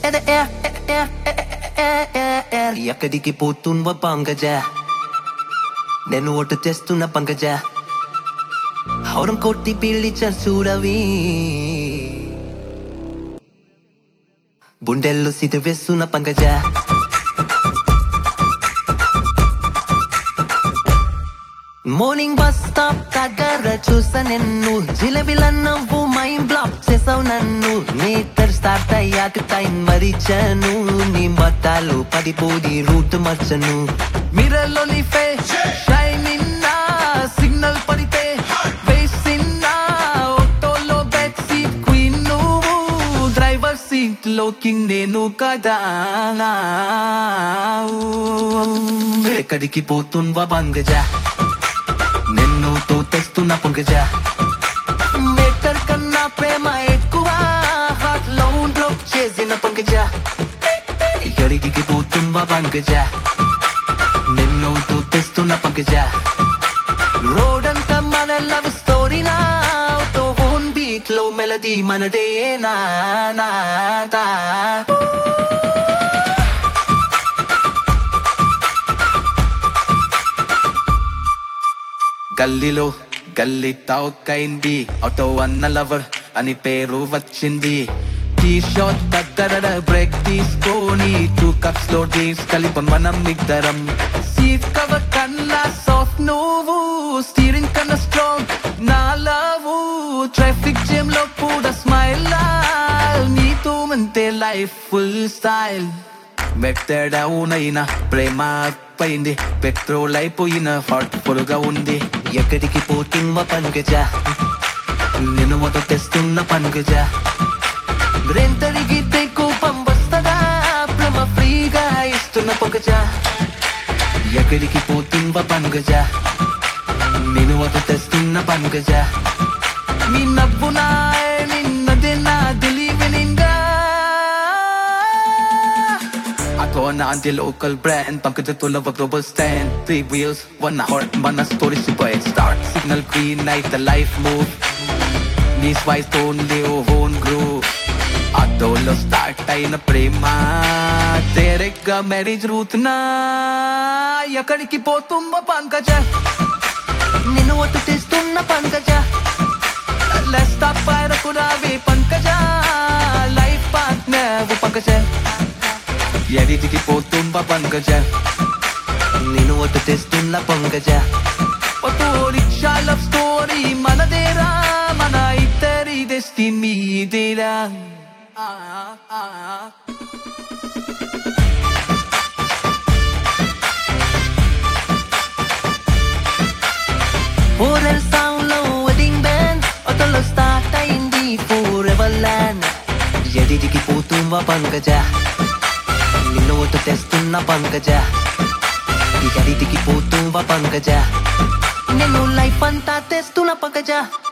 ఎక్కడికి పోతున్న పంకజ నేను ఒట్టు తెస్తున్న పంకజ హౌరం కొట్టి పిలిచ చూడవి బుండెల్లో సిద్ధ వేస్తున్న పంకజ మార్నింగ్ బస్ స్టాప్ దగ్గర చూసా నిన్ను జిలేబీల నవ్వు మైండ్ బ్లాక్ చేసావు నన్ను మీటర్ స్టార్ట్ అయ్యాక టైం మరిచాను నీ బట్టాలు పడిపోయి రూట్ మర్చను మిర్రర్లోని ఫేస్ షైనింగ్ నా సిగ్నల్ పడితే వేసిన ఆటోలో బెడ్ సీట్ క్వీన్ నువ్వు డ్రైవర్ సీట్ లోకి నేను కదా ఎక్కడికి పోతున్నా పంకజ నిన్నుతో తెస్తున్న పంకజ మీటర్ కన్నా ప్రేమ ఎక్కువ హార్ట్ లో బ్లాక్ చేసిన పంకజ ఎక్కడికి పోతున్నా పంకజ నిన్నుతో తెస్తున్న పంకజ రోడ్ అంతా మన లవ్ స్టోరీ నా ఓన్ బీట్ లో మెలడీ మనదే నా గల్లీలో గల్లీ టాక్ అయింది ఆటో అన్న లవర్ అని పేరు వచ్చింది టీ షాట్ దగ్గర బ్రేక్ తీసుకొని 2 cups లో డ్రింక్స్ కలిపి మనం ఇద్దరం సీట్ కవర్ కన్నా సాఫ్ట్ నువ్వు స్టీరింగ్ కన్నా స్ట్రాంగ్ నా లవ్ ట్రాఫిక్ జామ్ లో కూడా స్మైల్ నీతో అంతే లైఫ్ ఫుల్ స్టైల్ మెట్టడవునైనా ప్రేమ పైంది పెట్రోల్ అయిపోయిన హాట్ ఫుల్గా ఉంది ఎక్కడికి పోతున్న పంకజ నేను మొదట తెస్తున్న పంకజ బ్రెయిన్ తరిగితే కోపం వస్తదా ప్రేమ ఫ్రీగా ఇస్తున్న పంకజ ఎక్కడికి పోతున్న పంకజ నేను మొదట తెస్తున్న పంకజ నీ నవ్వు నా నిన్నదే నా దిలీవినింగా Going on the local brand Pankaj to love a global stand 3 wheels, 1 heart, 1 story super start Signal green light, the life move Knees wise, only own groove Adolo start ayina prema Terega marriage route na Yakadiki potumba Pankaja Ninu ottu testunna Pankaja Let's stop by the Kuravi Pankaja Life partner Pankaja ఎడిటికి పోతున్నా పంకజ నేను ఒట్టు తెస్తున్న పంకజ ఒట్టు rickshaw love story మనదేరా మన ఇద్దరి destiny ఇదేరా ఓరల్ sound లో wedding band ఆటోలో స్టార్ట్ అయింది ఫోర్ ఎవర్ ల్యాండ్ ఎడిటికి పోతున్నా పంకజ నిన్ను ఒట్టు తెస్తున్న పంకజ ఎడిటికి పోతున్నా పంకజ నేను లైఫ్ అంతా తెస్తున్న పంకజ